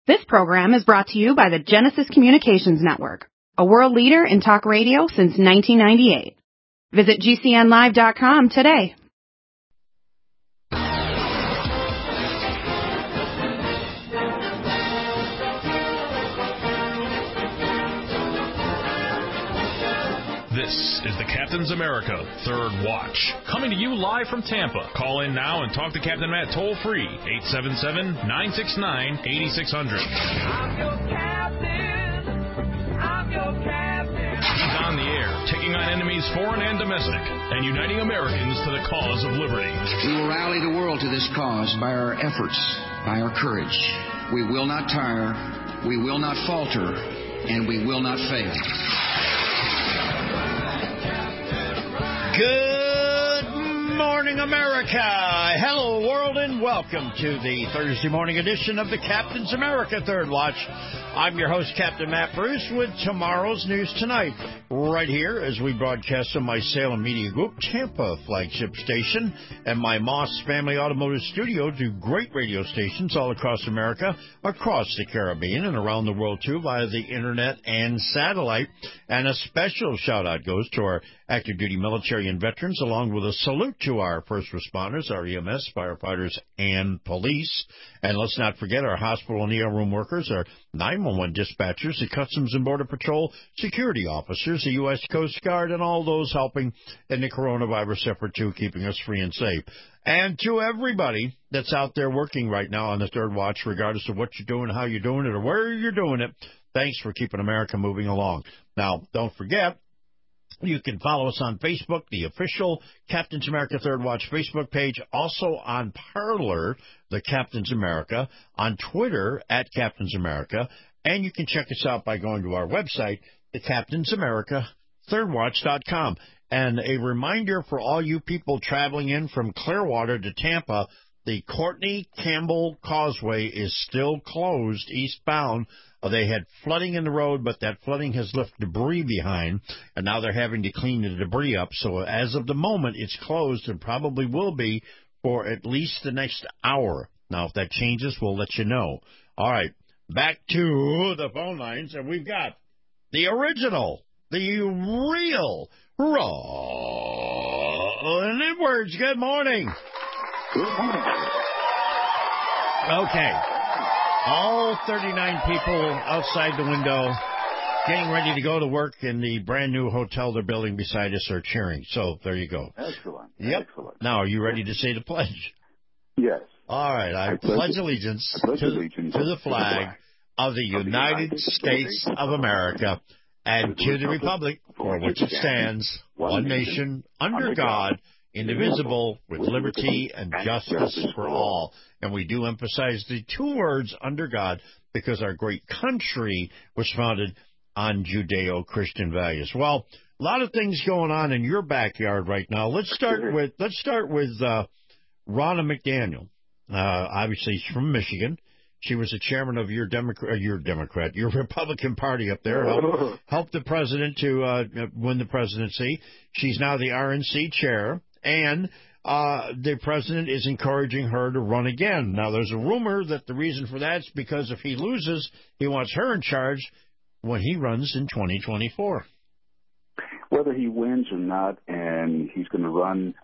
This program is brought to you by the Genesis Communications Network, a world leader in talk radio since 1998. Visit GCNlive.com today. This is the Captain's America Third Watch, coming to you live from Tampa. Call in now and talk to Captain Matt toll-free, 877-969-8600. I'm your captain. I'm your captain. He's on the air, taking on enemies foreign and domestic, and uniting Americans to the cause of liberty. We will rally the world to this cause by our efforts, by our courage. We will not tire, we will not falter, and we will not fail. Good morning, America. Hello, world, and welcome to the Thursday morning edition of the Captain's America Third Watch. I'm your host, Captain Matt Bruce, with tomorrow's news tonight. Right here, as we broadcast on my Salem Media Group Tampa flagship station and my Moss Family Automotive Studio, do great radio stations all across America, across the Caribbean, and around the world, too, via the internet and satellite. And a special shout-out goes to our active duty military and veterans, along with a salute to our first responders, our EMS, firefighters, and police. And let's not forget our hospital and ER room workers, our 911 dispatchers, the Customs and Border Patrol security officers, the U.S. Coast Guard, and all those helping in the coronavirus effort, too, keeping us free and safe. And to everybody that's out there working right now on the Third Watch, regardless of what you're doing, how you're doing it, or where you're doing it, thanks for keeping America moving along. Now, don't forget, you can follow us on Facebook, the official Captain's America Third Watch Facebook page, also on Parler, the Captain's America, on Twitter, at Captain's America, and you can check us out by going to our website, thecaptainsamerica3rdwatch.com. And a reminder for all you people traveling in from Clearwater to Tampa, the Courtney Campbell Causeway is still closed eastbound. They had flooding in the road, but that flooding has left debris behind, and now they're having to clean the debris up. So as of the moment, it's closed and probably will be for at least the next hour. Now, if that changes, we'll let you know. All right, back to the phone lines, and we've got the original, the real Ron Edwards. Good morning. Good morning. Okay. All 39 people outside the window getting ready to go to work in the brand-new hotel they're building beside us are cheering. So there you go. Excellent. Yep. Excellent. Now, are you ready to say the pledge? Yes. All right. I pledge allegiance to the flag of the United States of America and to the republic for which it stands, one nation, under God, indivisible, with liberty and justice for all. And we do emphasize the two words, under God, because our great country was founded on Judeo-Christian values. Well, a lot of things going on in your backyard right now. Let's start with Ronna McDaniel. Obviously, she's from Michigan. She was the chairman of your Republican Party up there. Helped the president to win the presidency. She's now the RNC chair. And the president is encouraging her to run again. Now, there's a rumor that the reason for that is because if he loses, he wants her in charge when he runs in 2024. Whether he wins or not, and he's going to run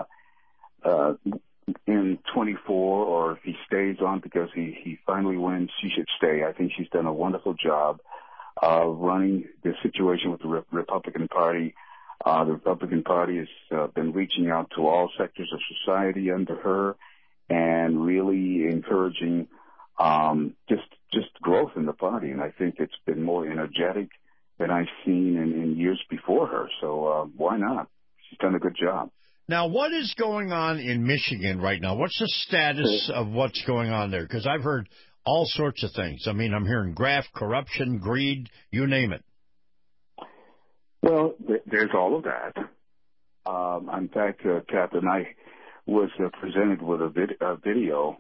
in 24, or if he stays on because he finally wins, she should stay. I think she's done a wonderful job running the situation with the Republican Party. The Republican Party has been reaching out to all sectors of society under her and really encouraging just growth in the party. And I think it's been more energetic than I've seen in years before her. So why not? She's done a good job. Now, what is going on in Michigan right now? What's the status of what's going on there? Because I've heard all sorts of things. I mean, I'm hearing graft, corruption, greed, you name it. Well, there's all of that. In fact, Captain, I was presented with a video.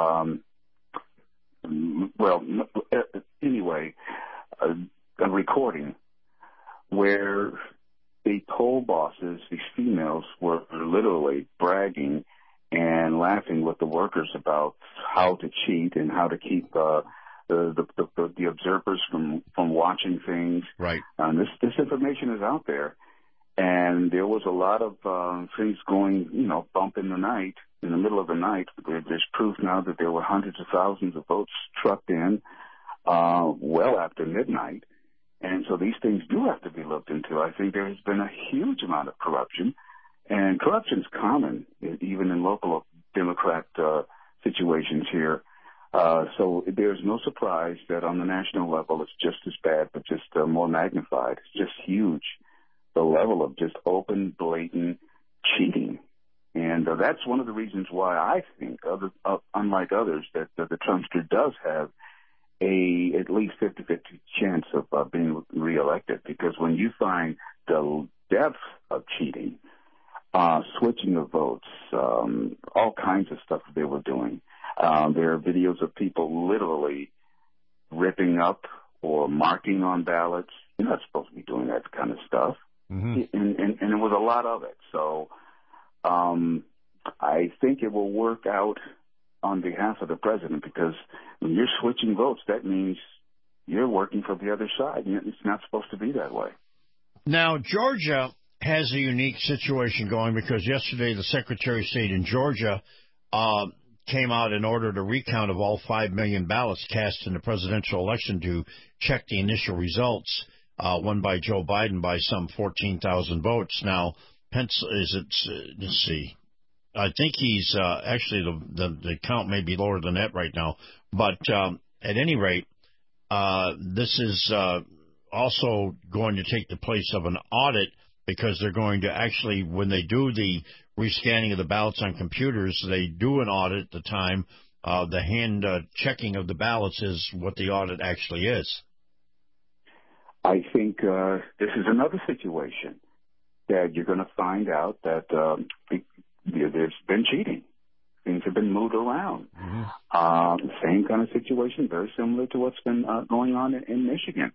A recording where the poll bosses, these females, were literally bragging and laughing with the workers about how to cheat and how to keep the observers from watching things. Right. This information is out there, and there was a lot of things going, bump in the night, in the middle of the night. There's proof now that there were hundreds of thousands of votes trucked in well after midnight, and so these things do have to be looked into. I think there has been a huge amount of corruption, and corruption's common even in local Democrat situations here. So there's no surprise that on the national level it's just as bad, but just more magnified. It's just huge, the level of just open, blatant cheating. And that's one of the reasons why I think, unlike others, that the Trumpster does have at least 50-50 chance of being reelected. Because when you find the depth of cheating, switching of votes, all kinds of stuff that they were doing. There are videos of people literally ripping up or marking on ballots. You're not supposed to be doing that kind of stuff. Mm-hmm. And there was a lot of it. So I think it will work out on behalf of the president, because when you're switching votes, that means you're working for the other side. It's not supposed to be that way. Now, Georgia has a unique situation going, because yesterday the Secretary of State in Georgia came out and ordered a recount of all 5 million ballots cast in the presidential election to check the initial results, won by Joe Biden by some 14,000 votes. Now, let's see. I think he's actually the count may be lower than that right now. But at any rate, this is also going to take the place of an audit, because they're going to actually, when they do the rescanning of the ballots on computers, they do an audit at the time. The hand checking of the ballots is what the audit actually is. I think this is another situation that you're going to find out that there's been cheating. Things have been moved around. Mm-hmm. Same kind of situation, very similar to what's been going on in Michigan.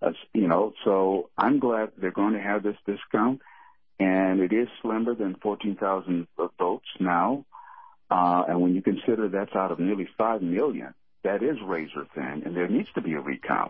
So I'm glad they're going to have this discount, and it is slimmer than 14,000 votes now. And when you consider that's out of nearly 5 million, that is razor thin, and there needs to be a recount.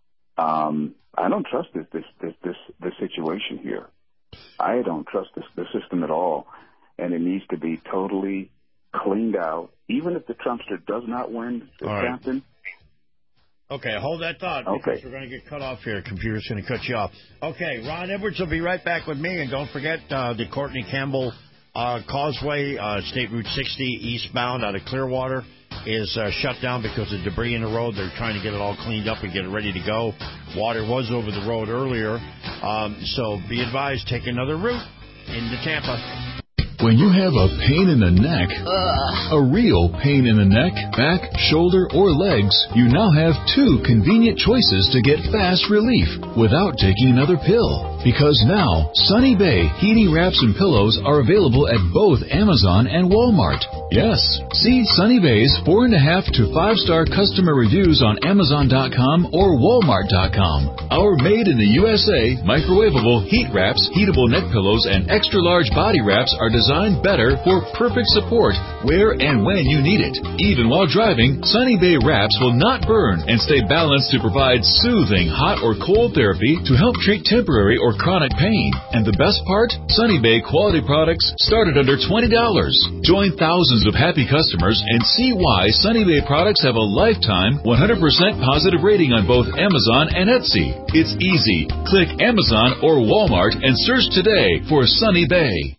I don't trust this situation here. I don't trust the system at all, and it needs to be totally cleaned out. Even if the Trumpster does not win the captain. Okay, hold that thought, because we're going to get cut off here. The computer's going to cut you off. Okay, Ron Edwards will be right back with me, and don't forget the Courtney Campbell Causeway, State Route 60 eastbound out of Clearwater is shut down because of debris in the road. They're trying to get it all cleaned up and get it ready to go. Water was over the road earlier, so be advised, take another route into Tampa. When you have a pain in the neck, a real pain in the neck, back, shoulder, or legs, you now have 2 convenient choices to get fast relief without taking another pill. Because now, Sunny Bay heating wraps and pillows are available at both Amazon and Walmart. Yes, see Sunny Bay's 4.5 to 5-star customer reviews on Amazon.com or Walmart.com. Our made in the USA microwavable heat wraps, heatable neck pillows, and extra large body wraps are designed better for perfect support where and when you need it. Even while driving, Sunny Bay wraps will not burn and stay balanced to provide soothing hot or cold therapy to help treat temporary or chronic pain. And the best part? Sunny Bay quality products start at under $20. Join thousands of happy customers and see why Sunny Bay products have a lifetime 100% positive rating on both Amazon and Etsy. It's easy. Click Amazon or Walmart and search today for Sunny Bay.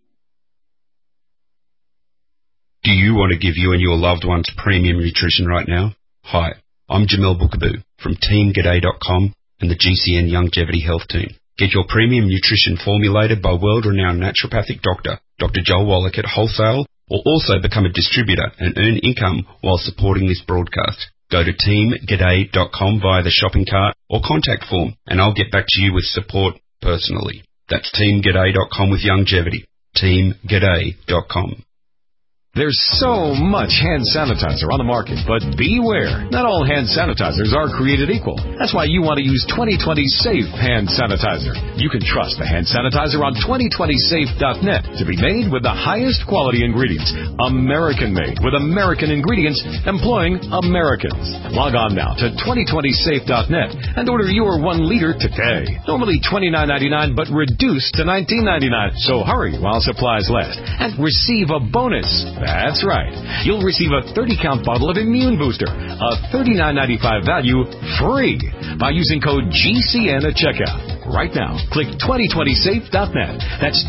Do you want to give you and your loved ones premium nutrition right now? Hi, I'm Jamel Bookaboo from TeamGaday.com and the GCN Longevity Health Team. Get your premium nutrition formulated by world-renowned naturopathic doctor, Dr. Joel Wallach at wholesale, or also become a distributor and earn income while supporting this broadcast. Go to TeamGaday.com via the shopping cart or contact form, and I'll get back to you with support personally. That's TeamGaday.com with longevity. TeamGaday.com. There's so much hand sanitizer on the market, but beware. Not all hand sanitizers are created equal. That's why you want to use 2020 Safe Hand Sanitizer. You can trust the hand sanitizer on 2020safe.net to be made with the highest quality ingredients. American-made with American ingredients employing Americans. Log on now to 2020safe.net and order your 1 liter today. Normally $29.99, but reduced to $19.99. So hurry while supplies last and receive a bonus. That's right. You'll receive a 30-count bottle of Immune Booster, a $39.95 value, free by using code GCN at checkout. Right now, click 2020safe.net. That's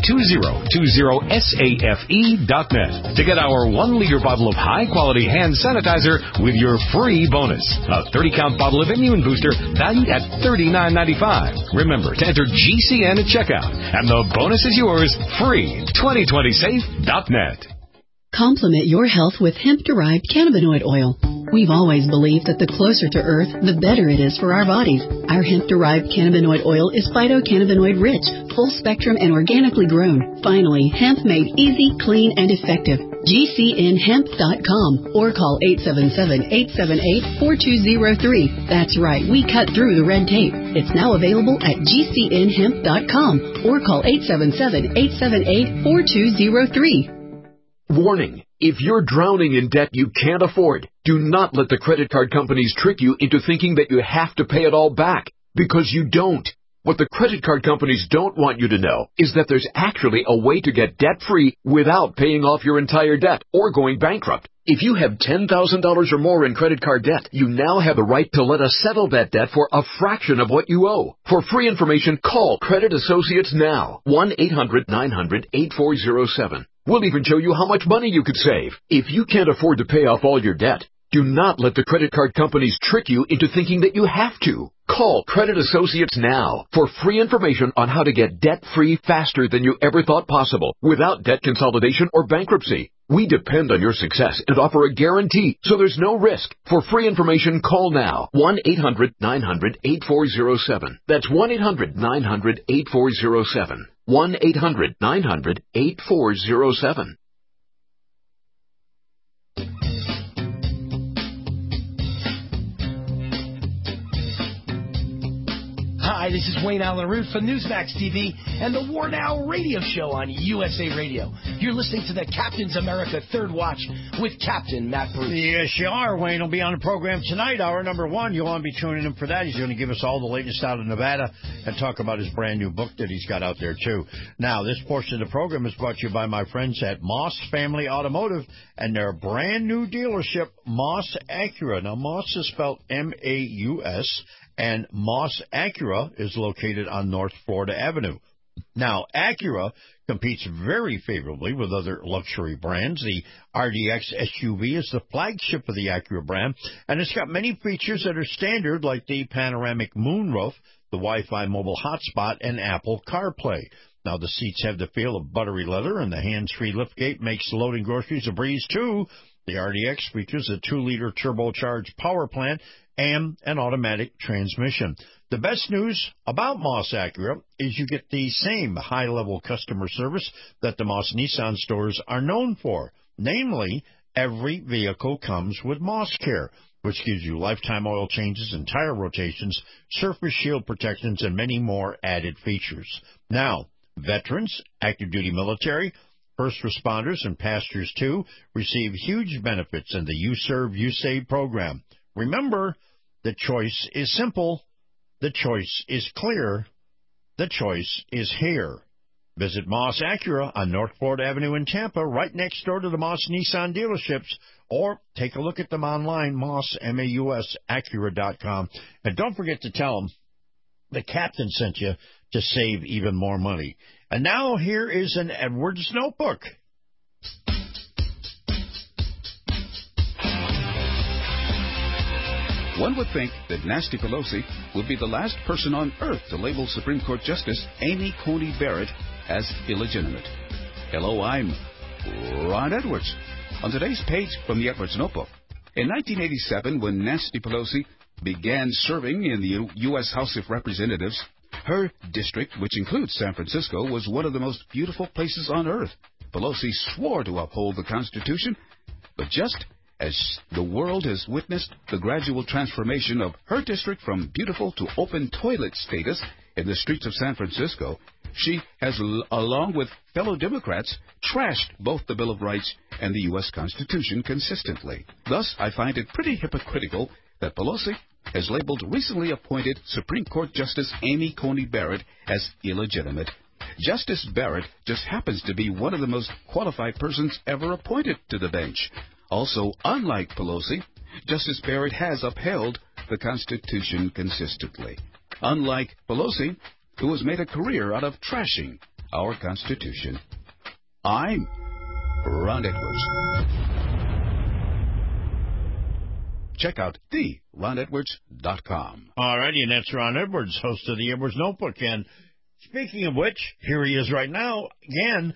2020safe.net to get our 1-liter bottle of high-quality hand sanitizer with your free bonus. A 30-count bottle of Immune Booster valued at $39.95. Remember to enter GCN at checkout, and the bonus is yours free. 2020safe.net. Complement your health with hemp-derived cannabinoid oil. We've always believed that the closer to Earth, the better it is for our bodies. Our hemp-derived cannabinoid oil is phytocannabinoid-rich, full-spectrum, and organically grown. Finally, hemp made easy, clean, and effective. GCNhemp.com or call 877-878-4203. That's right, we cut through the red tape. It's now available at GCNhemp.com or call 877-878-4203. Warning, if you're drowning in debt you can't afford, do not let the credit card companies trick you into thinking that you have to pay it all back, because you don't. What the credit card companies don't want you to know is that there's actually a way to get debt-free without paying off your entire debt or going bankrupt. If you have $10,000 or more in credit card debt, you now have the right to let us settle that debt for a fraction of what you owe. For free information, call Credit Associates now. 1-800-900-8407. We'll even show you how much money you could save. If you can't afford to pay off all your debt, do not let the credit card companies trick you into thinking that you have to. Call Credit Associates now for free information on how to get debt-free faster than you ever thought possible without debt consolidation or bankruptcy. We depend on your success and offer a guarantee, so there's no risk. For free information, call now. 1-800-900-8407. That's 1-800-900-8407. 1-800-900-8407. Hi, this is Wayne Allen Root for Newsmax TV and the War Now radio show on USA Radio. You're listening to the Captain's America Third Watch with Captain Matt Bruce. Yes, you are. Wayne will be on the program tonight, hour number 1. You'll want to be tuning in for that. He's going to give us all the latest out of Nevada and talk about his brand new book that he's got out there, too. Now, this portion of the program is brought to you by my friends at Moss Family Automotive and their brand new dealership, Moss Acura. Now, Moss is spelled M-A-U-S. And Moss Acura is located on North Florida Avenue. Now, Acura competes very favorably with other luxury brands. The RDX SUV is the flagship of the Acura brand, and it's got many features that are standard, like the panoramic moonroof, the Wi-Fi mobile hotspot, and Apple CarPlay. Now, the seats have the feel of buttery leather, and the hands-free liftgate makes loading groceries a breeze, too. The RDX features a 2-liter turbocharged power plant and an automatic transmission. The best news about Moss Acura is you get the same high-level customer service that the Moss Nissan stores are known for. Namely, every vehicle comes with Moss Care, which gives you lifetime oil changes and tire rotations, surface shield protections, and many more added features. Now, veterans, active duty military, first responders, and pastors, too, receive huge benefits in the You Serve, You Save program. Remember, the choice is simple, the choice is clear, the choice is here. Visit Moss Acura on North Florida Avenue in Tampa, right next door to the Moss Nissan dealerships, or take a look at them online, Moss, M-A-U-S, Acura.com. And don't forget to tell them the captain sent you to save even more money. And now here is an Edwards notebook. One would think that Nancy Pelosi would be the last person on earth to label Supreme Court Justice Amy Coney Barrett as illegitimate. Hello, I'm Ron Edwards. On today's page from the Edwards Notebook, in 1987, when Nancy Pelosi began serving in the U.S. House of Representatives, her district, which includes San Francisco, was one of the most beautiful places on earth. Pelosi swore to uphold the Constitution, but just as the world has witnessed the gradual transformation of her district from beautiful to open toilet status in the streets of San Francisco, she has, along with fellow Democrats, trashed both the Bill of Rights and the U.S. Constitution consistently. Thus, I find it pretty hypocritical that Pelosi has labeled recently appointed Supreme Court Justice Amy Coney Barrett as illegitimate. Justice Barrett just happens to be one of the most qualified persons ever appointed to the bench. Also, unlike Pelosi, Justice Barrett has upheld the Constitution consistently. Unlike Pelosi, who has made a career out of trashing our Constitution. I'm Ron Edwards. Check out theronedwards.com. All righty, and that's Ron Edwards, host of the Edwards Notebook. And speaking of which, here he is right now again,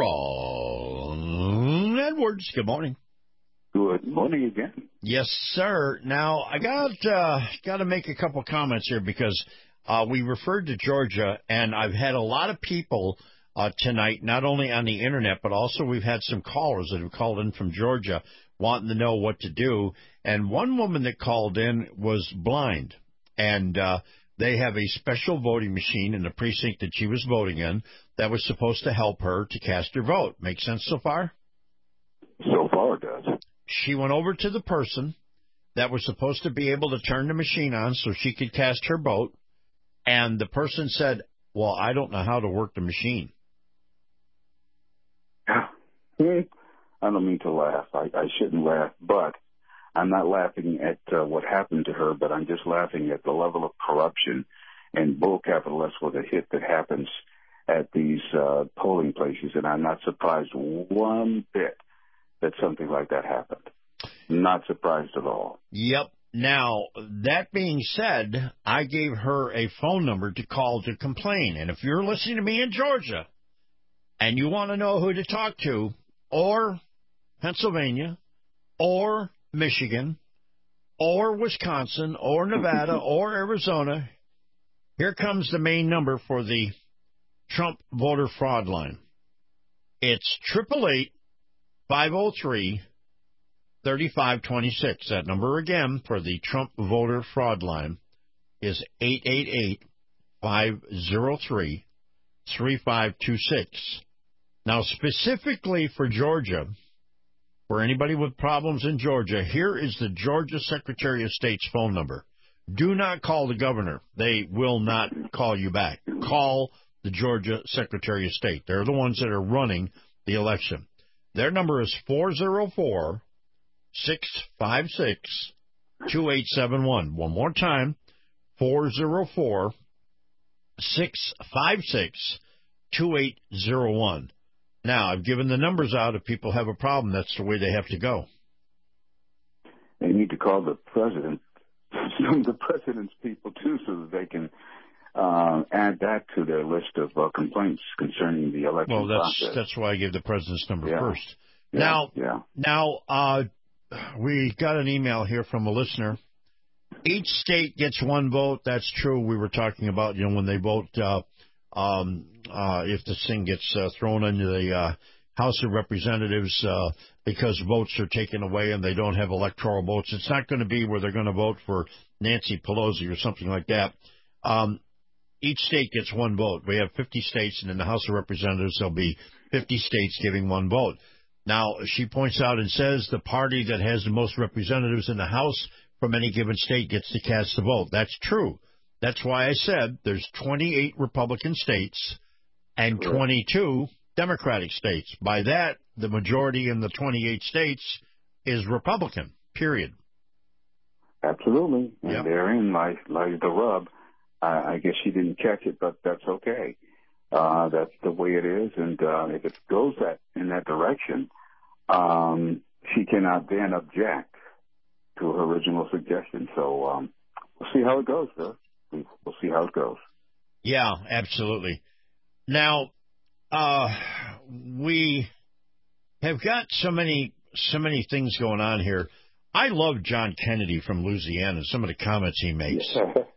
Ron Edwards. Good morning. Good morning again. Yes, sir. Now, I got to make a couple comments here because we referred to Georgia, and I've had a lot of people tonight, not only on the Internet, but also we've had some callers that have called in from Georgia wanting to know what to do. And one woman that called in was blind, and they have a special voting machine in the precinct that she was voting in that was supposed to help her to cast her vote. Make sense so far? So far it does. She went over to the person that was supposed to be able to turn the machine on so she could cast her vote, and the person said, well, I don't know how to work the machine. I don't mean to laugh. I shouldn't laugh, but I'm not laughing at what happened to her, but I'm just laughing at the level of corruption and bull capital S with a hit that happens at these polling places, and I'm not surprised one bit that something like that happened. Not surprised at all. Yep. Now, that being said, I gave her a phone number to call to complain. And if you're listening to me in Georgia and you want to know who to talk to, or Pennsylvania, or Michigan, or Wisconsin, or Nevada, or Arizona, here comes the main number for the Trump voter fraud line. It's 888-503-3526. That number again for the Trump voter fraud line is 888-503-3526. Now, specifically for Georgia, for anybody with problems in Georgia, here is the Georgia Secretary of State's phone number. Do not call the governor. They will not call you back. Call the Georgia Secretary of State. They're the ones that are running the election. Their number is 404-656-2871. One more time, 404-656-2801. Now, I've given the numbers out. If people have a problem, that's the way they have to go. They need to call the president, some of the president's people, too, so that they can add that to their list of complaints concerning the election process. That's why I gave the president's number first. Yeah. Now, we got an email here from a listener. Each state gets one vote. That's true. We were talking about, when they vote, if this thing gets thrown into the House of Representatives because votes are taken away and they don't have electoral votes. It's not going to be where they're going to vote for Nancy Pelosi or something like that. Each state gets one vote. We have 50 states, and in the House of Representatives, there'll be 50 states giving one vote. Now, she points out and says the party that has the most representatives in the House from any given state gets to cast the vote. That's true. That's why I said there's 28 Republican states and 22 Democratic states. By that, the majority in the 28 states is Republican, period. Absolutely. And therein lies the rub. I guess she didn't catch it, but that's okay. That's the way it is. And if it goes in that direction, she cannot then object to her original suggestion. So we'll see how it goes, sir. We'll see how it goes. Yeah, absolutely. Now, we have got so many things going on here. I love John Kennedy from Louisiana, some of the comments he makes.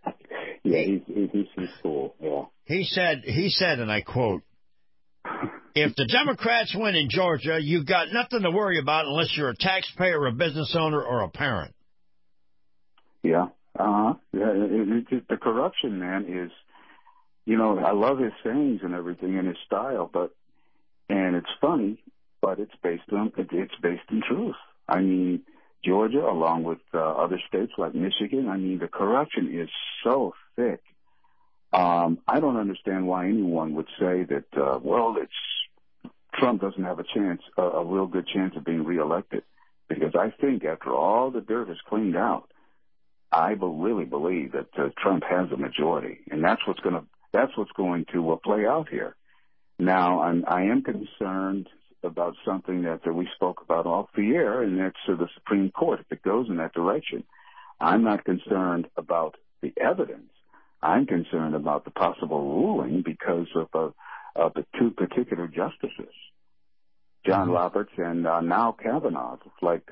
Yeah, he's cool. Yeah. He said, and I quote, If the Democrats win in Georgia, you've got nothing to worry about unless you're a taxpayer, a business owner, or a parent. Yeah. The corruption, man, is, I love his sayings and everything and his style, and it's funny, but it's based in truth. I mean, Georgia, along with other states like Michigan, the corruption is so thick. I don't understand why anyone would say that, Trump doesn't have a real good chance of being reelected. Because I think after all the dirt is cleaned out, I really believe that Trump has a majority, and that's what's going to play out here. Now, I am concerned about something that we spoke about off the air, and that's the Supreme Court. If it goes in that direction, I'm not concerned about the evidence. I'm concerned about the possible ruling because of the two particular justices, John Roberts and now Kavanaugh. It's like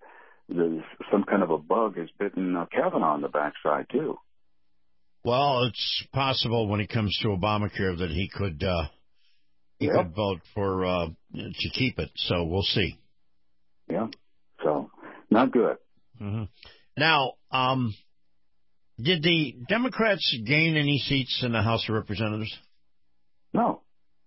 some kind of a bug has bitten Kavanaugh on the backside too. Well, it's possible when it comes to Obamacare that he could vote for to keep it. So we'll see. Yeah. So not good. Mm-hmm. Now, did the Democrats gain any seats in the House of Representatives? No.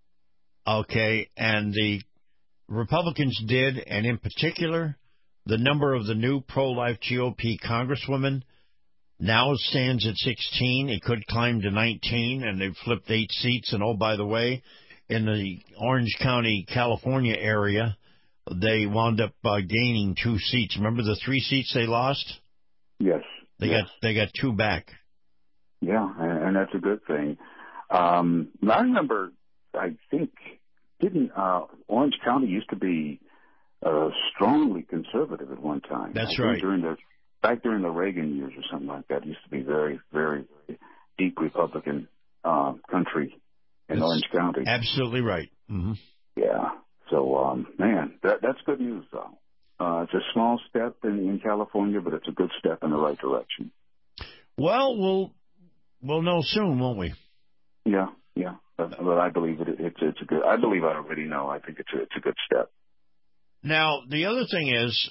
Okay, and the Republicans did, and in particular, the number of the new pro-life GOP congresswomen now stands at 16. It could climb to 19, and they've flipped 8 seats. And, oh, by the way, in the Orange County, California area, they wound up gaining 2 seats. Remember the 3 seats they lost? Yes. They got 2 back. Yeah, and that's a good thing. I remember, I think, didn't Orange County used to be strongly conservative at one time? That's right. Back during the Reagan years or something like that, it used to be very, very, very deep Republican country in Orange County. Absolutely right. Mm-hmm. Yeah. So, man, that's good news, though. It's a small step in California, but it's a good step in the right direction. Well, we'll know soon, won't we? Yeah. But I believe it's a good. I believe I already know. I think it's a good step. Now, the other thing is,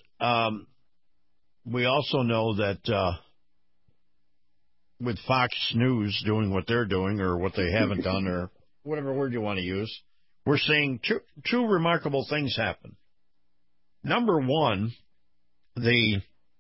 we also know that with Fox News doing what they're doing, or what they haven't done, or whatever word you want to use, we're seeing two remarkable things happen. Number one, the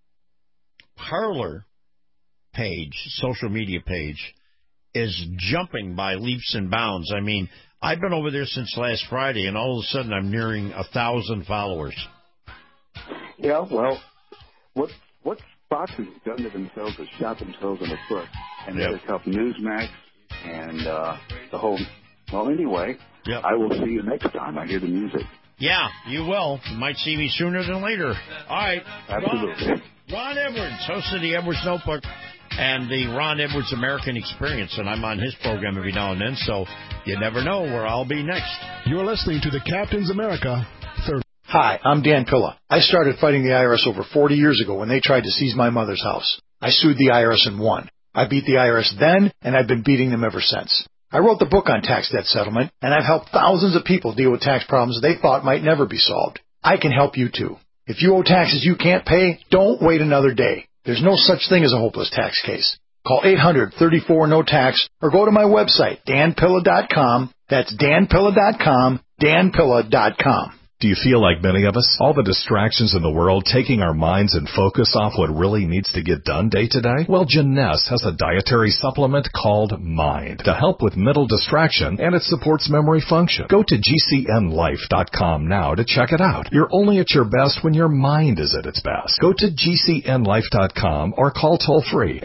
Parler page, social media page, is jumping by leaps and bounds. I mean, I've been over there since last Friday, and all of a sudden I'm nearing 1,000 followers. Yeah, well, what Fox has done to themselves is shot themselves in the foot, and that has helped Newsmax and the whole. Well, anyway, I will see you next time I hear the music. Yeah, you will. You might see me sooner than later. All right. Absolutely. Ron Edwards, host of the Edwards Notebook and the Ron Edwards American Experience, and I'm on his program every now and then, so you never know where I'll be next. You're listening to the Captain's America Third. Hi, I'm Dan Pilla. I started fighting the IRS over 40 years ago when they tried to seize my mother's house. I sued the IRS and won. I beat the IRS then, and I've been beating them ever since. I wrote the book on tax debt settlement, and I've helped thousands of people deal with tax problems they thought might never be solved. I can help you too. If you owe taxes you can't pay, don't wait another day. There's no such thing as a hopeless tax case. Call 800-34-NO-TAX or go to my website, danpilla.com. That's danpilla.com, danpilla.com. Do you feel like many of us? All the distractions in the world taking our minds and focus off what really needs to get done day to day? Well, Jeunesse has a dietary supplement called Mind to help with mental distraction, and it supports memory function. Go to GCNlife.com now to check it out. You're only at your best when your mind is at its best. Go to GCNlife.com or call toll-free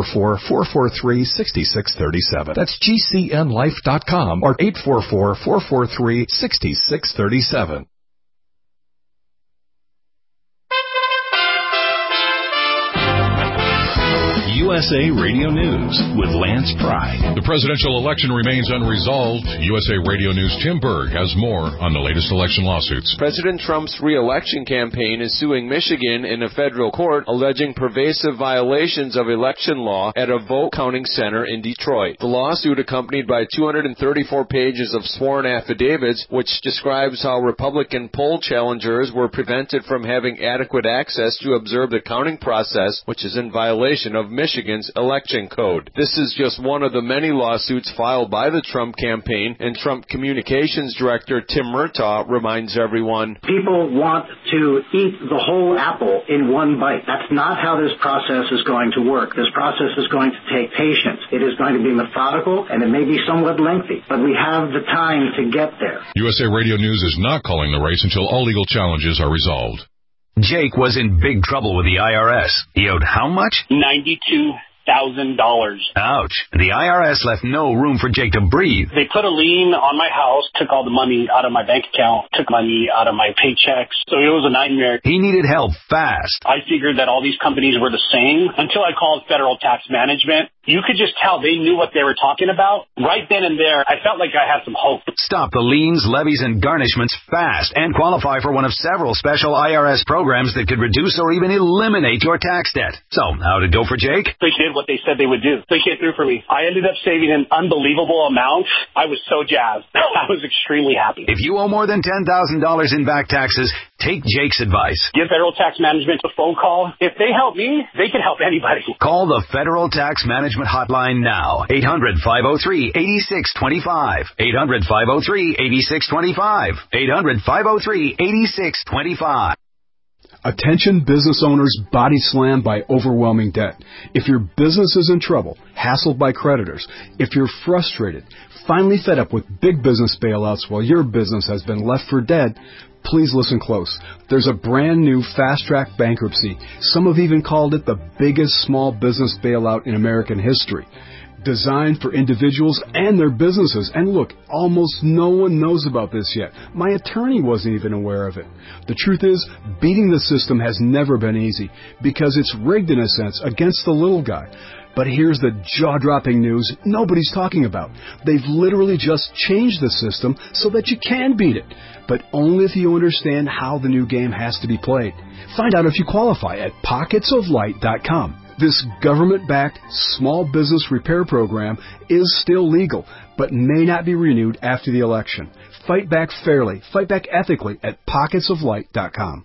844-443-6637. That's GCNlife.com or 844-443-6637. USA Radio News with Lance Pry. The presidential election remains unresolved. USA Radio News' Tim Berg has more on the latest election lawsuits. President Trump's re-election campaign is suing Michigan in a federal court, alleging pervasive violations of election law at a vote counting center in Detroit. The lawsuit, accompanied by 234 pages of sworn affidavits, which describes how Republican poll challengers were prevented from having adequate access to observe the counting process, which is in violation of Michigan's election code. This is just one of the many lawsuits filed by the Trump campaign, and Trump Communications Director Tim Murtaugh reminds everyone, people want to eat the whole apple in one bite. That's not how this process is going to work. This process is going to take patience. It is going to be methodical, and it may be somewhat lengthy, but we have the time to get there. USA Radio News is not calling the race until all legal challenges are resolved. Jake was in big trouble with the IRS. He owed how much? $92,000. Ouch. The IRS left no room for Jake to breathe. They put a lien on my house, took all the money out of my bank account, took money out of my paychecks. So it was a nightmare. He needed help fast. I figured that all these companies were the same until I called Federal Tax Management. You could just tell they knew what they were talking about. Right then and there, I felt like I had some hope. Stop the liens, levies, and garnishments fast and qualify for one of several special IRS programs that could reduce or even eliminate your tax debt. So, how'd it go for Jake? They did what they said they would do. They came through for me. I ended up saving an unbelievable amount. I was so jazzed. I was extremely happy. If you owe more than $10,000 in back taxes, take Jake's advice. Give Federal Tax Management a phone call. If they help me, they can help anybody. Call the Federal Tax Management hotline now. 800-503-8625. 800-503-8625. 800-503-8625. Attention business owners body slammed by overwhelming debt. If your business is in trouble, hassled by creditors, if you're frustrated, finally fed up with big business bailouts while your business has been left for dead, please listen close. There's a brand new fast-track bankruptcy. Some have even called it the biggest small business bailout in American history. Designed for individuals and their businesses. And look, almost no one knows about this yet. My attorney wasn't even aware of it. The truth is, beating the system has never been easy because it's rigged in a sense against the little guy. But here's the jaw-dropping news nobody's talking about. They've literally just changed the system so that you can beat it, but only if you understand how the new game has to be played. Find out if you qualify at pocketsoflight.com. This government-backed small business repair program is still legal, but may not be renewed after the election. Fight back fairly, fight back ethically at pocketsoflight.com.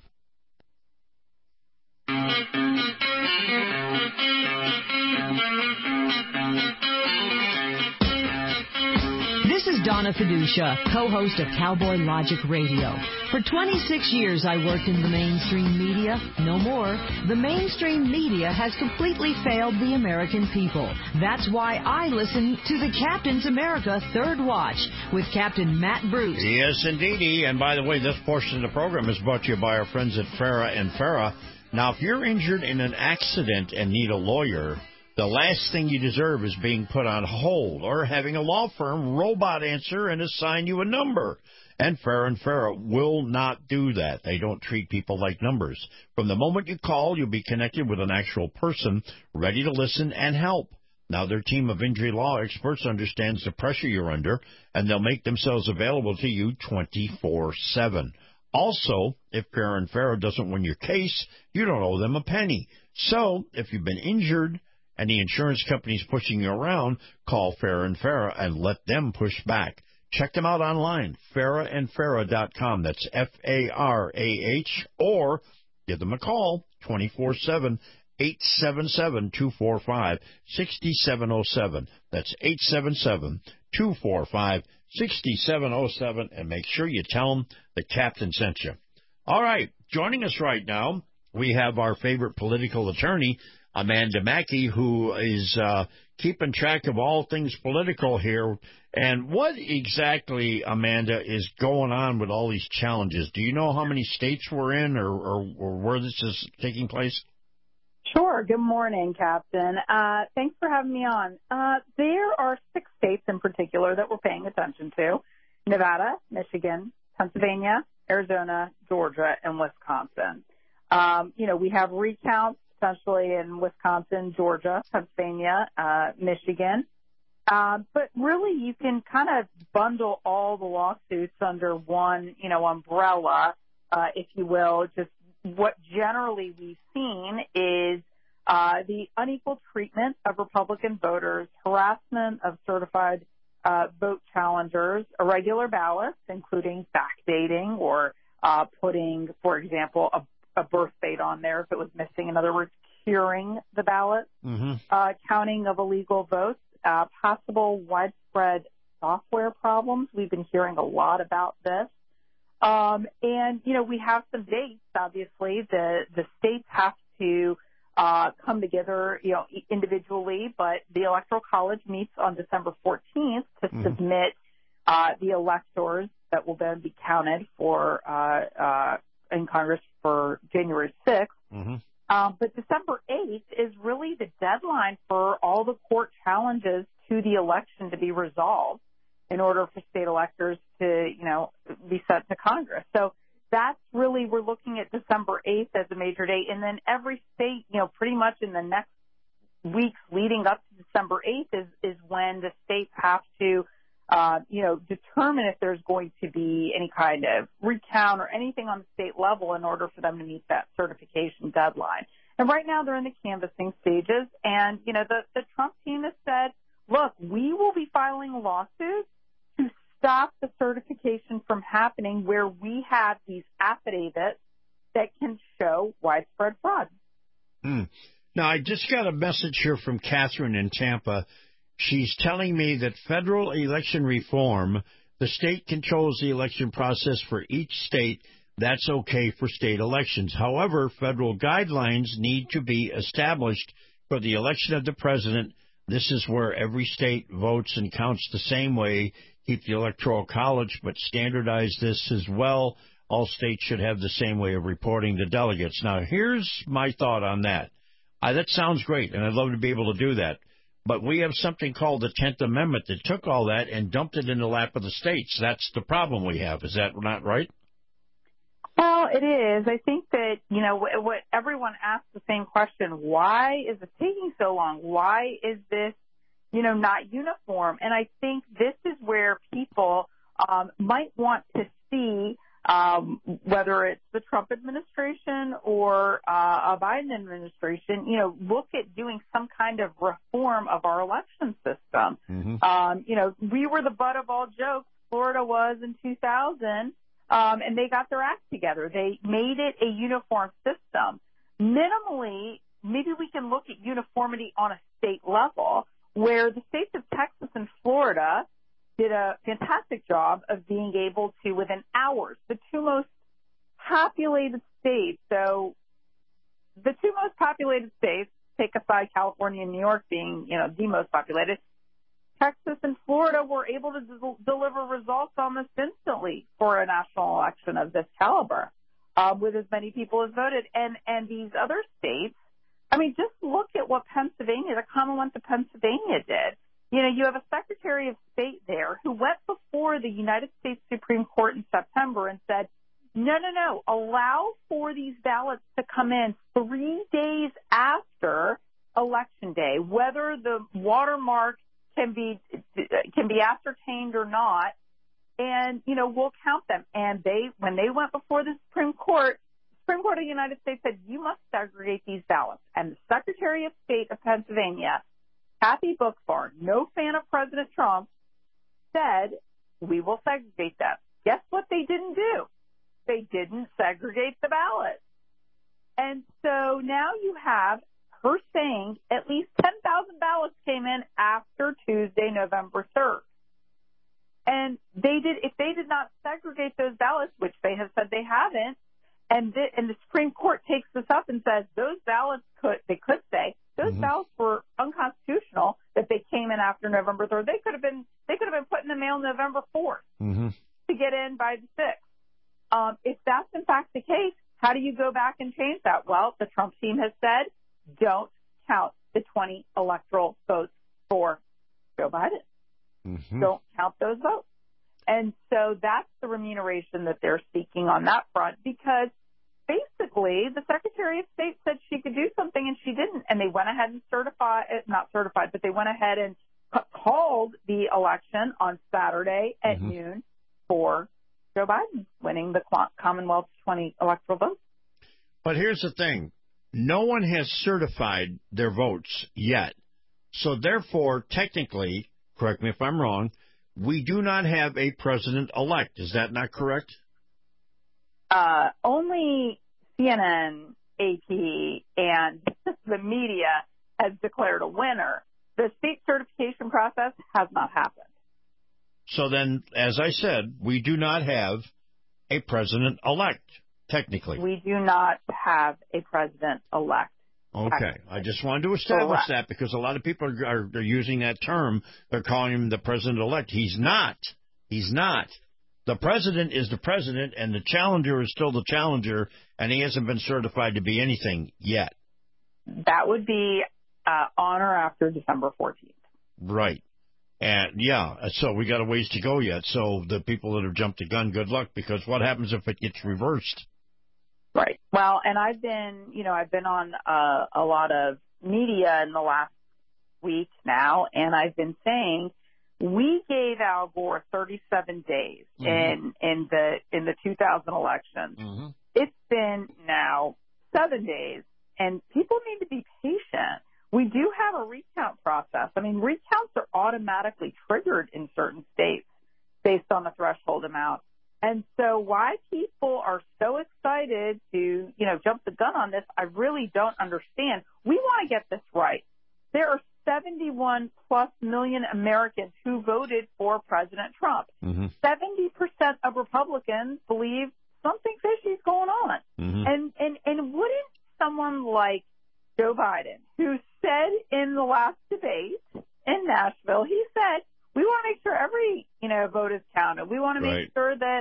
This is Donna Fiducia, co-host of Cowboy Logic Radio. For 26 years, I worked in the mainstream media. No more. The mainstream media has completely failed the American people. That's why I listen to the Captain's America Third Watch with Captain Matt Bruce. Yes, indeedy. And by the way, this portion of the program is brought to you by our friends at Farah and Farah. Now, if you're injured in an accident and need a lawyer, the last thing you deserve is being put on hold or having a law firm robot answer and assign you a number. And Farah will not do that. They don't treat people like numbers. From the moment you call, you'll be connected with an actual person ready to listen and help. Now, their team of injury law experts understands the pressure you're under, and they'll make themselves available to you 24/7. Also, if Farah doesn't win your case, you don't owe them a penny. So, if you've been injured and the insurance company's pushing you around, call Farah and let them push back. Check them out online, farahandfarah.com. That's F-A-R-A-H, or give them a call, 24/7, 877-245-6707. That's 877-245-6707, and make sure you tell them the captain sent you. All right, joining us right now, we have our favorite political attorney, Amanda Mackey, who is keeping track of all things political here. And what exactly, Amanda, is going on with all these challenges? Do you know how many states we're in or where this is taking place? Sure. Good morning, Captain. Thanks for having me on. There are 6 states in particular that we're paying attention to: Nevada, Michigan, Pennsylvania, Arizona, Georgia, and Wisconsin. We have recounts potentially in Wisconsin, Georgia, Pennsylvania, Michigan. But really, you can kind of bundle all the lawsuits under one, umbrella, if you will. Just what generally we've seen is the unequal treatment of Republican voters, harassment of certified vote challengers, irregular ballots, including backdating or putting, for example, a birth date on there if it was missing. In other words, curing the ballot, counting of illegal votes, possible widespread software problems. We've been hearing a lot about this. And, we have some dates, obviously. The states have to come together, individually, but the Electoral College meets on December 14th to submit the electors that will then be counted for in Congress for January 6th. But December 8th is really the deadline for all the court challenges to the election to be resolved in order for state electors to, be sent to Congress. So that's really, we're looking at December 8th as a major date. And then every state, pretty much in the next weeks leading up to December 8th is when the states have to, determine if there's going to be any kind of recount or anything on the state level in order for them to meet that certification deadline. And right now they're in the canvassing stages. And, the Trump team has said, look, we will be filing lawsuits to stop the certification from happening where we have these affidavits that can show widespread fraud. Now, I just got a message here from Catherine in Tampa. She's telling me that federal election reform, the state controls the election process for each state. That's okay for state elections. However, federal guidelines need to be established for the election of the president. This is where every state votes and counts the same way. Keep the Electoral College, but standardize this as well. All states should have the same way of reporting the delegates. Now, here's my thought on that. That sounds great, and I'd love to be able to do that. But we have something called the 10th Amendment that took all that and dumped it in the lap of the states. That's the problem we have. Is that not right? Well, it is. I think that, what everyone asks the same question, why is it taking so long? Why is this, not uniform? And I think this is where people might want to see whether it's the Trump administration or a Biden administration, look at doing some kind of reform of our election system. We were the butt of all jokes. Florida was in 2000, and they got their act together. They made it a uniform system. Minimally, maybe we can look at uniformity on a state level, where the states of Texas and Florida did a fantastic job of being able to, within hours, the two most populated states. So the two most populated states, take aside California and New York being, the most populated, Texas and Florida were able to deliver results almost instantly for a national election of this caliber, with as many people as voted. And these other states, just look at what Pennsylvania, the Commonwealth of Pennsylvania did. You have a Secretary of State there who went before the United States Supreme Court in September and said, no, allow for these ballots to come in 3 days after Election Day, whether the watermark can be ascertained or not, and, we'll count them. And when they went before the Supreme Court of the United States said, you must segregate these ballots. And the Secretary of State of Pennsylvania, Kathy Buchfarm, no fan of President Trump, said, we will segregate them. Guess what they didn't do? They didn't segregate the ballots. And so now you have her saying at least 10,000 ballots came in after Tuesday, November 3rd. And if they did not segregate those ballots, which they have said they haven't, and the Supreme Court takes this up and says those ballots ballots were unconstitutional, that they came in after November 3rd. They could have been put in the mail November 4th to get in by the 6th. If that's in fact the case, how do you go back and change that? Well, the Trump team has said, don't count the 20 electoral votes for Joe Biden. Don't count those votes. And so that's the remuneration that they're seeking on that front, because basically the Secretary Secretary of State said she could do something and she didn't. And they went ahead and but they went ahead and called the election on Saturday at noon for Joe Biden winning the Commonwealth's 20 electoral votes. But here's the thing. No one has certified their votes yet. So therefore, technically, correct me if I'm wrong, we do not have a president-elect. Is that not correct? Only CNN, AP, and the media has declared a winner. The state certification process has not happened. So then, as I said, we do not have a president-elect, technically. We do not have a president-elect. Okay. I just wanted to establish that because a lot of people are using that term. They're calling him the president-elect. He's not. He's not. The president is the president, and the challenger is still the challenger, and he hasn't been certified to be anything yet. That would be on or after December 14th. Right. And, yeah, so we got a ways to go yet. So the people that have jumped the gun, good luck, because what happens if it gets reversed? Right. Well, and I've been on a lot of media in the last week now, and I've been saying we gave Al Gore 37 days in the 2000 election. It's been now 7 days, and people need to be patient. We do have a recount process. I mean, recounts are automatically triggered in certain states based on the threshold amount. And so why people are so excited to, jump the gun on this, I really don't understand. We want to get this right. There are 71-plus million Americans who voted for President Trump. 70% of Republicans believe something fishy is going on. And wouldn't someone like Joe Biden, who said in the last debate in Nashville, he said, we want to make sure every, vote is counted. We want to make sure that,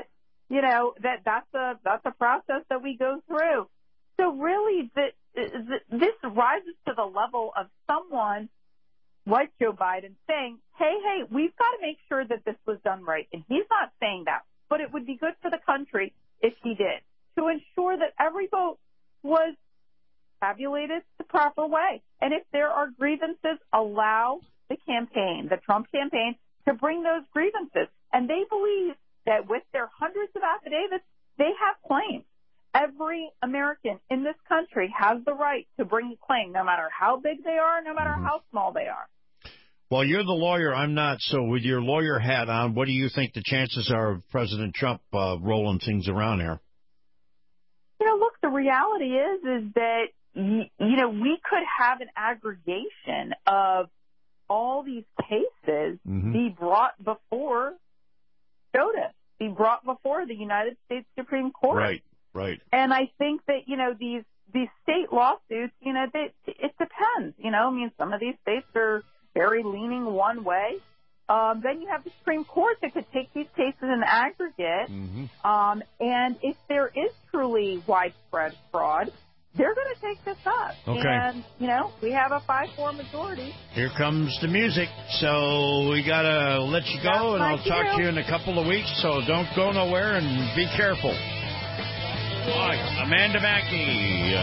that's a process that we go through. So really, this rises to the level of someone like Joe Biden saying, hey, we've got to make sure that this was done right. And he's not saying that, but it would be good for the country if he did, to ensure that every vote was tabulated the proper way. And if there are grievances, allow the campaign, the Trump campaign, to bring those grievances. And they believe that with their hundreds of affidavits, they have claims. Every American in this country has the right to bring a claim, no matter how big they are, no matter how small they are. Well, you're the lawyer. I'm not. So with your lawyer hat on, what do you think the chances are of President Trump rolling things around here? Look, the reality is that, we could have an aggregation of all these cases be brought before SCOTUS, be brought before the United States Supreme Court. Right. And I think that, these state lawsuits, it depends. Some of these states are very leaning one way. Then you have the Supreme Court that could take these cases in aggregate. And if there is truly widespread fraud, they're going to take this up. Okay. And, we have a 5-4 majority. Here comes the music. So we got to let you go, and I'll talk to you in a couple of weeks. So don't go nowhere and be careful. All right. Amanda Mackey,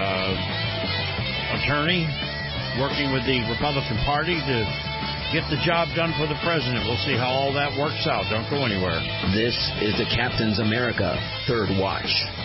attorney, working with the Republican Party to get the job done for the president. We'll see how all that works out. Don't go anywhere. This is the Captain's America Third Watch.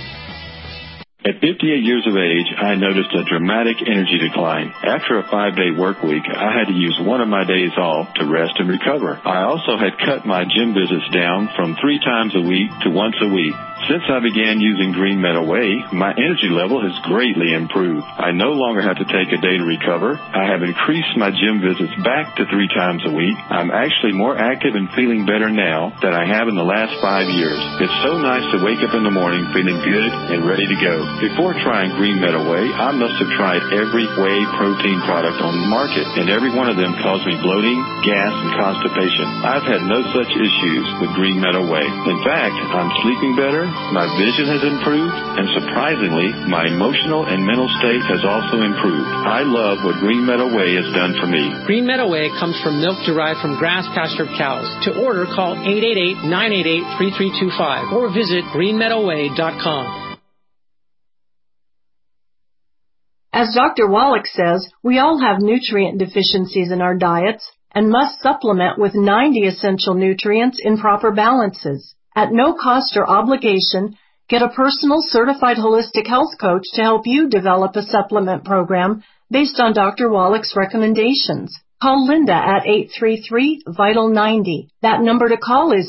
At 58 years of age, I noticed a dramatic energy decline. After a 5-day work week, I had to use one of my days off to rest and recover. I also had cut my gym visits down from 3 times a week to once a week. Since I began using Green Meadow Whey, my energy level has greatly improved. I no longer have to take a day to recover. I have increased my gym visits back to 3 times a week. I'm actually more active and feeling better now than I have in the last 5 years. It's so nice to wake up in the morning feeling good and ready to go. Before trying Green Meadow Whey, I must have tried every whey protein product on the market, and every one of them caused me bloating, gas, and constipation. I've had no such issues with Green Meadow Whey. In fact, I'm sleeping better, my vision has improved, and surprisingly, my emotional and mental state has also improved. I love what Green Meadow Whey has done for me. Green Meadow Whey comes from milk derived from grass-pastured cows. To order, call 888-988-3325 or visit greenmeadowwhey.com. As Dr. Wallach says, we all have nutrient deficiencies in our diets and must supplement with 90 essential nutrients in proper balances. At no cost or obligation, get a personal certified holistic health coach to help you develop a supplement program based on Dr. Wallach's recommendations. Call Linda at 833-VITAL-90. That number to call is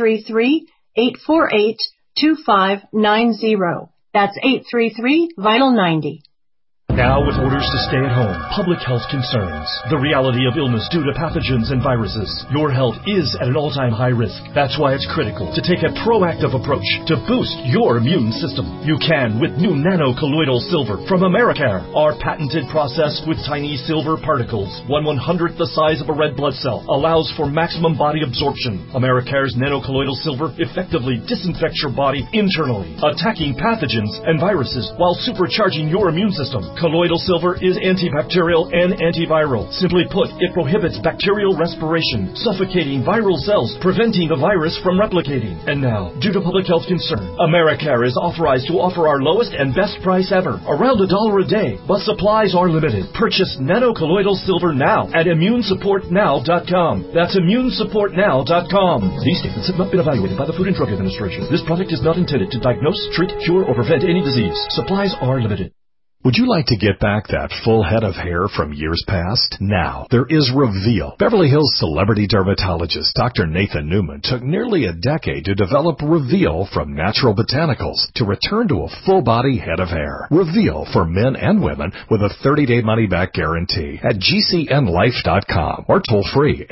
833-848-2590. That's 833-VITAL-90. Now, with orders to stay at home, public health concerns, the reality of illness due to pathogens and viruses, your health is at an all-time high risk. That's why it's critical to take a proactive approach to boost your immune system. You can with new nano-colloidal silver from Americare. Our patented process with tiny silver particles, 1/100th the size of a red blood cell, allows for maximum body absorption. Americare's nano-colloidal silver effectively disinfects your body internally, attacking pathogens and viruses while supercharging your immune system. Colloidal silver is antibacterial and antiviral. Simply put, it prohibits bacterial respiration, suffocating viral cells, preventing the virus from replicating. And now, due to public health concern, Americare is authorized to offer our lowest and best price ever, around $1 a day, but supplies are limited. Purchase nano-colloidal silver now at immunesupportnow.com. That's immunesupportnow.com. These statements have not been evaluated by the Food and Drug Administration. This product is not intended to diagnose, treat, cure, or prevent any disease. Supplies are limited. Would you like to get back that full head of hair from years past? Now, there is Reveal. Beverly Hills celebrity dermatologist Dr. Nathan Newman took nearly a decade to develop Reveal from natural botanicals to return to a full-body head of hair. Reveal for men and women with a 30-day money-back guarantee at GCNlife.com or toll-free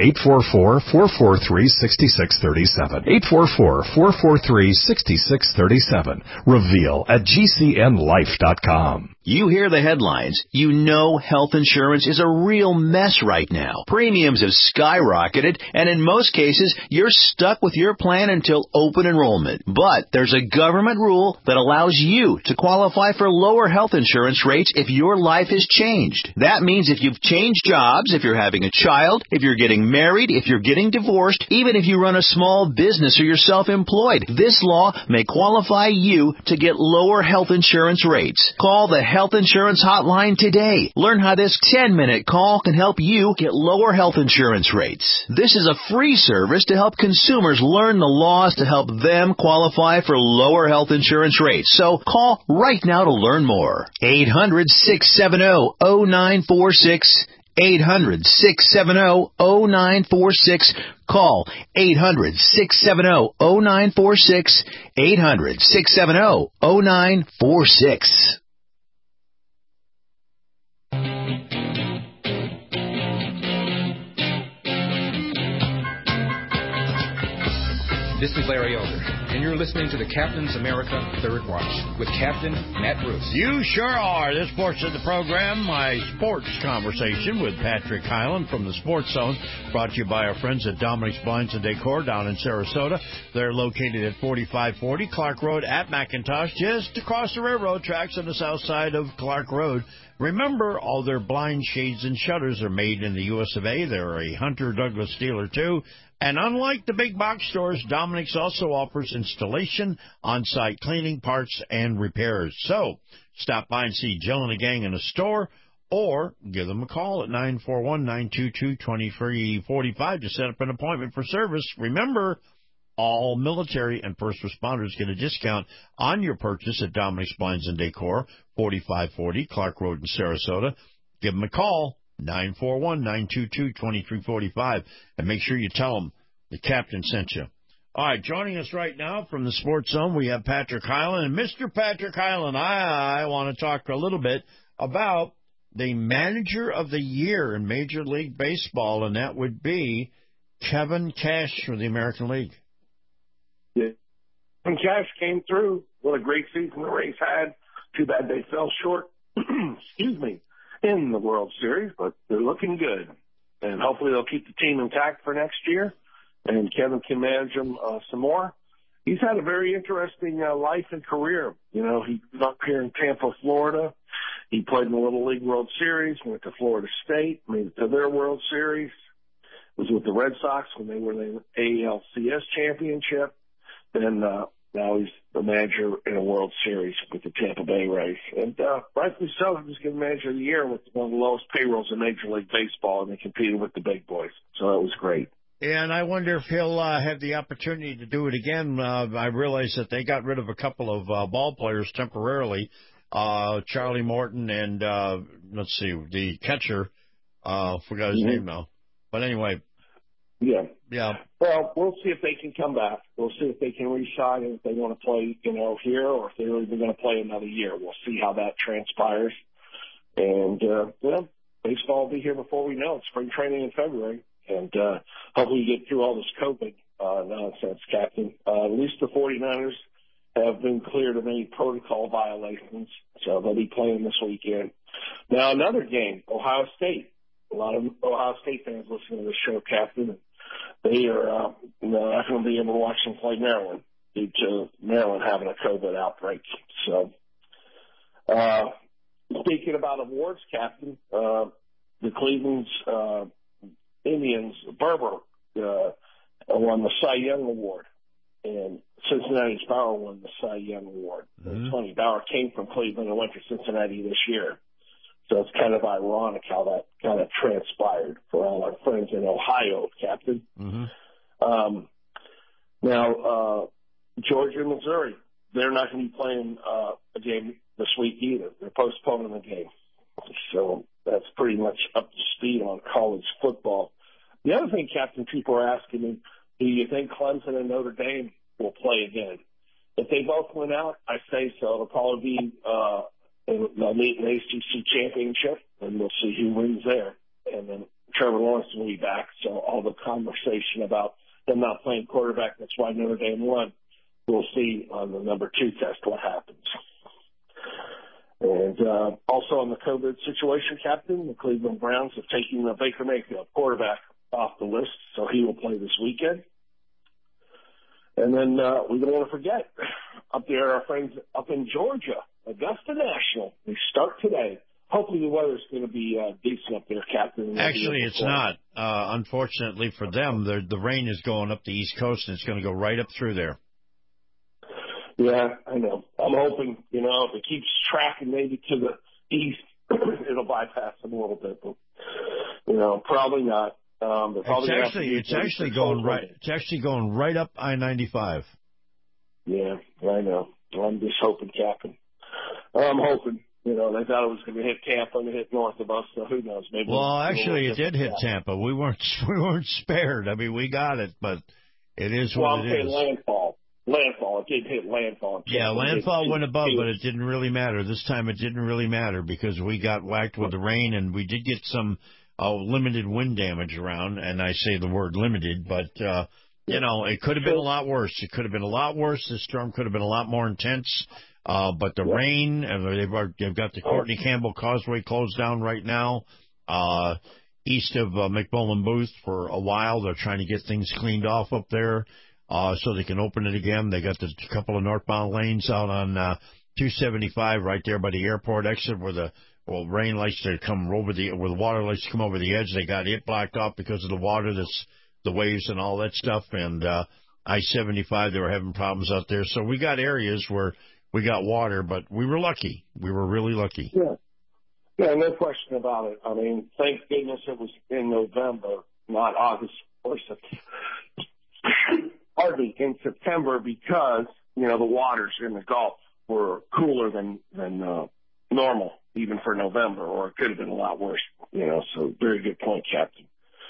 844-443-6637. 844-443-6637. Reveal at GCNlife.com. You hear the headlines. You know health insurance is a real mess right now. Premiums have skyrocketed, and in most cases, you're stuck with your plan until open enrollment. But there's a government rule that allows you to qualify for lower health insurance rates if your life has changed. That means if you've changed jobs, if you're having a child, if you're getting married, if you're getting divorced, even if you run a small business or you're self-employed, this law may qualify you to get lower health insurance rates. Call the Health Insurance Hotline today. Learn how this 10-minute call can help you get lower health insurance rates. This is a free service to help consumers learn the laws to help them qualify for lower health insurance rates. So call right now to learn more. 800-670-0946. 800-670-0946. Call 800-670-0946. 800-670-0946. This is Larry Elder, and you're listening to the Captain's America Third Watch with Captain Matt Bruce. You sure are. This portion of the program, my sports conversation with Patrick Hyland from the Sports Zone, brought to you by our friends at Dominic's Blinds and Decor down in Sarasota. They're located at 4540 Clark Road at McIntosh, just across the railroad tracks on the south side of Clark Road. Remember, all their blinds, shades, and shutters are made in the U.S. of A. They're a Hunter Douglas dealer, too. And unlike the big box stores, Dominic's also offers installation, on-site cleaning, parts, and repairs. So, stop by and see Jill and the gang in a store, or give them a call at 941-922-2345 to set up an appointment for service. Remember, all military and first responders get a discount on your purchase at Dominic's Blinds and Decor, 4540 Clark Road in Sarasota. Give them a call, 941-922-2345, and make sure you tell them the captain sent you. All right, joining us right now from the Sports Zone, we have Patrick Hyland. And Mr. Patrick Hyland, I want to talk a little bit about the Manager of the Year in Major League Baseball, and that would be Kevin Cash for the American League. Yeah. And Cash came through. What a great season the Rays had. Too bad they fell short, excuse me, in the World Series, but they're looking good. And hopefully they'll keep the team intact for next year, and Kevin can manage them some more. He's had a very interesting life and career. You know, he grew up here in Tampa, Florida. He played in the Little League World Series, went to Florida State, made it to their World Series, was with the Red Sox when they were in the ALCS championship. Then Now he's the manager in a World Series with the Tampa Bay Rays. And rightfully so, he was given manager of the year with one of the lowest payrolls in Major League Baseball, and they competed with the big boys. So that was great. And I wonder if he'll have the opportunity to do it again. I realize that they got rid of a couple of ball players temporarily, Charlie Morton and, let's see, the catcher. Forgot his name now. But anyway. Yeah. Yeah. Well, we'll see if they can come back. We'll see if they can re-sign and if they want to play, here, or if they're even going to play another year. We'll see how that transpires. And, baseball will be here before we know it. Spring training in February. And hopefully we get through all this COVID nonsense, Captain. At least the 49ers have been cleared of any protocol violations, so they'll be playing this weekend. Now, another game, Ohio State. A lot of Ohio State fans listening to this show, Captain. They are not going to be able to watch them play Maryland due to Maryland having a COVID outbreak. So, speaking about awards, Captain, the Cleveland's Indians, Berber, won the Cy Young Award, and Cincinnati's Bauer won the Cy Young Award. It's funny, Bauer came from Cleveland and went to Cincinnati this year. So it's kind of ironic how that kind of transpired for all our friends in Ohio, Captain. Now, Georgia and Missouri, they're not going to be playing a game this week either. They're postponing the game. So that's pretty much up to speed on college football. The other thing, Captain, people are asking me, do you think Clemson and Notre Dame will play again? If they both win out, I say so. It'll probably be they'll meet in the ACC championship, and we'll see who wins there. And then Trevor Lawrence will be back. So all the conversation about them not playing quarterback, that's why Notre Dame won. We'll see on the number 2 test what happens. And also on the COVID situation, Captain, the Cleveland Browns have taken the Baker Mayfield quarterback off the list, so he will play this weekend. And then we don't want to forget, up there, our friends up in Georgia, Augusta National, they start today. Hopefully the weather's going to be decent up there, Captain. Actually, it's not. Unfortunately for them, the rain is going up the East Coast, and it's going to go right up through there. Yeah, I know. I'm hoping, if it keeps tracking maybe to the east, it'll bypass them a little bit. But, probably not. It's actually going right up I-95. Yeah, I know. I'm just hoping, Captain. I'm hoping. They thought it was going to hit Tampa and hit north of us, so who knows? Maybe. Well, actually, it did hit Tampa. We weren't spared. I mean, we got it, but it is what it is. Landfall. It did hit landfall. Yeah, landfall went above, but it didn't really matter. This time it didn't really matter because we got whacked with the rain, and we did get some limited wind damage around, and I say the word limited, but, it could have been a lot worse. It could have been a lot worse. This storm could have been a lot more intense. But the rain, they've got the Courtney Campbell Causeway closed down right now, east of McMullen Booth for a while. They're trying to get things cleaned off up there, so they can open it again. They got a couple of northbound lanes out on 275 right there by the airport exit where rain likes to come where the water likes to come over the edge. They got it blocked off because of the water, the waves and all that stuff. And I-75, they were having problems out there. So we got areas where we got water, but we were lucky. We were really lucky. Yeah, no question about it. I mean, thank goodness it was in November, not August or September. Pardon me, in September because, the waters in the Gulf were cooler than normal, even for November, or it could have been a lot worse, so very good point, Captain.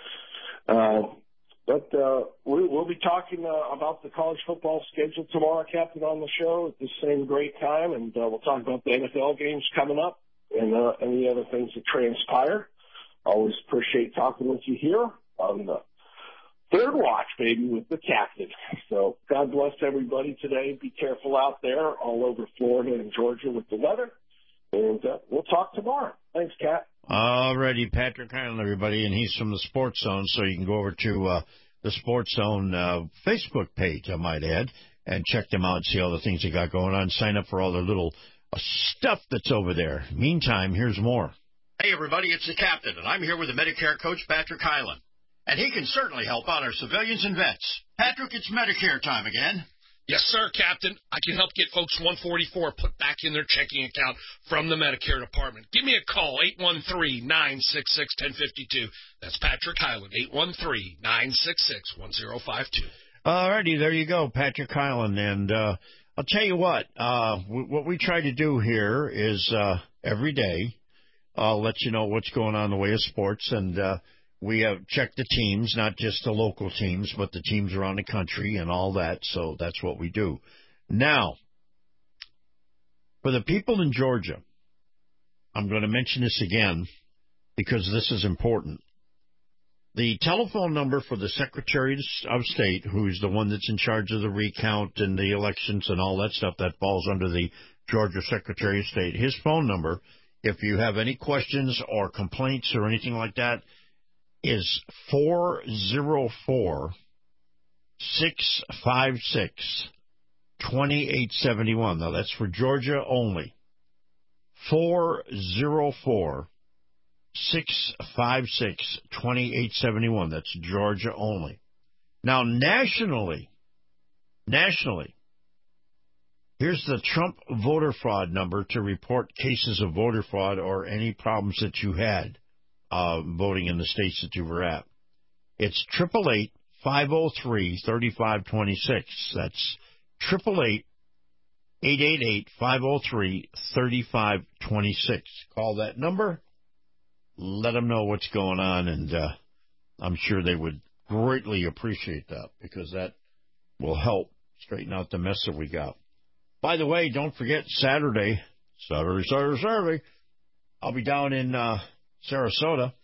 But we'll be talking about the college football schedule tomorrow, Captain, on the show at the same great time, and we'll talk about the NFL games coming up and any other things that transpire. Always appreciate talking with you here on the Third Watch, baby, with the Captain. So God bless everybody today. Be careful out there all over Florida and Georgia with the weather, and we'll talk tomorrow. Thanks, Cap. All righty, Patrick Hyland, everybody, and he's from the Sports Zone, so you can go over to the Sports Zone Facebook page, I might add, and check them out and see all the things they got going on. Sign up for all their little stuff that's over there. Meantime, here's more. Hey, everybody, it's the Captain, and I'm here with the Medicare coach, Patrick Hyland, and he can certainly help out our civilians and vets. Patrick, it's Medicare time again. Yes, sir, Captain. I can help get folks 144 put back in their checking account from the Medicare department. Give me a call, 813-966-1052. That's Patrick Hyland, 813-966-1052. All righty, there you go, Patrick Hyland. And I'll tell you what we try to do here is every day let you know what's going on in the way of sports. And we have checked the teams, not just the local teams, but the teams around the country and all that. So that's what we do. Now, for the people in Georgia, I'm going to mention this again because this is important. The telephone number for the Secretary of State, who's the one that's in charge of the recount and the elections and all that stuff that falls under the Georgia Secretary of State, his phone number, if you have any questions or complaints or anything like that, is 404-656-2871. Now, that's for Georgia only. 404-656-2871. That's Georgia only. Now, nationally, here's the Trump voter fraud number to report cases of voter fraud or any problems that you had voting in the states that you were at. It's 888-503-3526. That's 888-503-3526. Call that number. Let them know what's going on, and I'm sure they would greatly appreciate that because that will help straighten out the mess that we got. By the way, don't forget Saturday, I'll be down in Sarasota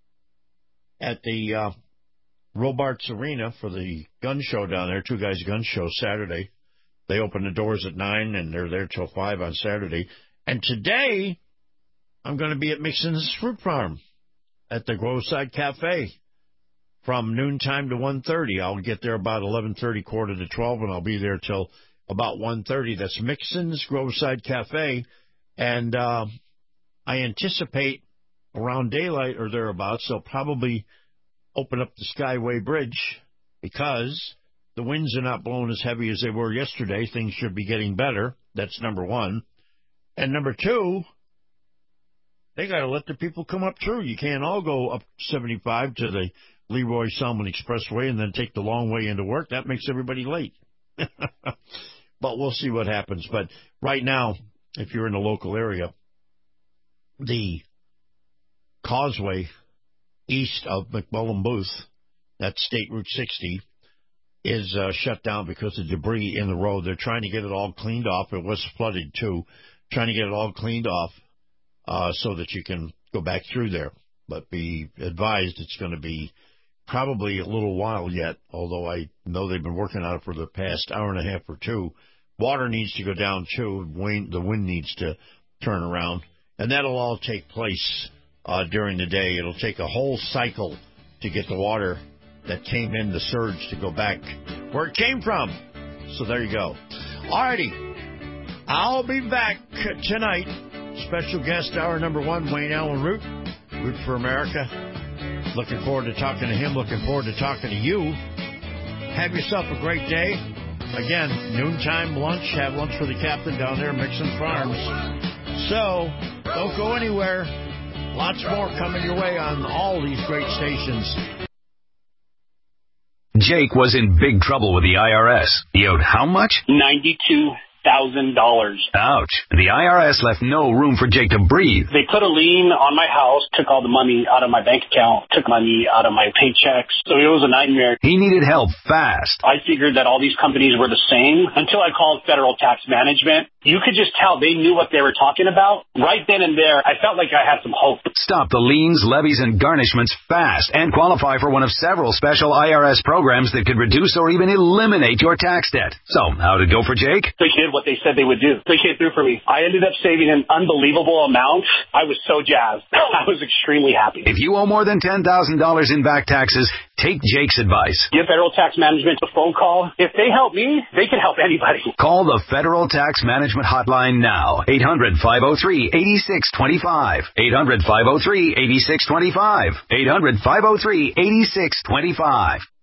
at the Robarts Arena for the gun show down there, Two Guys Gun Show Saturday. They open the doors at 9, and they're there till 5 on Saturday. And today, I'm going to be at Mixon's Fruit Farm at the Groveside Cafe from noontime to 1:30. I'll get there about 11:30, quarter to 12, and I'll be there till about 1:30. That's Mixon's Groveside Cafe, and I anticipate around daylight or thereabouts, they'll probably open up the Skyway Bridge because the winds are not blowing as heavy as they were yesterday. Things should be getting better. That's number one. And number two, they got to let the people come up through. You can't all go up 75 to the Leroy Selman Expressway and then take the long way into work. That makes everybody late. But we'll see what happens. But right now, if you're in the local area, the causeway east of McMullen Booth, that's State Route 60, is shut down because of debris in the road. They're trying to get it all cleaned off. It was flooded, too. Trying to get it all cleaned off so that you can go back through there. But be advised it's going to be probably a little while yet, although I know they've been working on it for the past hour and a half or two. Water needs to go down, too. The wind needs to turn around. And that'll all take place during the day. It'll take a whole cycle to get the water that came in the surge to go back where it came from. So there you go. All righty. I'll be back tonight. Special guest, hour number 1, Wayne Allen Root for America. Looking forward to talking to him. Looking forward to talking to you. Have yourself a great day. Again, noontime lunch. Have lunch for the captain down there at Mixon Farms. So, don't go anywhere. Lots more coming your way on all these great stations. Jake was in big trouble with the IRS. He owed how much? $92,000. Ouch. The IRS left no room for Jake to breathe. They put a lien on my house, took all the money out of my bank account, took money out of my paychecks. So it was a nightmare. He needed help fast. I figured that all these companies were the same until I called Federal Tax Management. You could just tell they knew what they were talking about. Right then and there, I felt like I had some hope. Stop the liens, levies, and garnishments fast and qualify for one of several special IRS programs that could reduce or even eliminate your tax debt. So, how'd it go for Jake? They did what they said they would do. They came through for me. I ended up saving an unbelievable amount. I was so jazzed. I was extremely happy. If you owe more than $10,000 in back taxes, take Jake's advice. Give Federal Tax Management a phone call. If they help me, they can help anybody. Call the Federal Tax Management hotline now. 800-503-8625. 800-503-8625. 800-503-8625.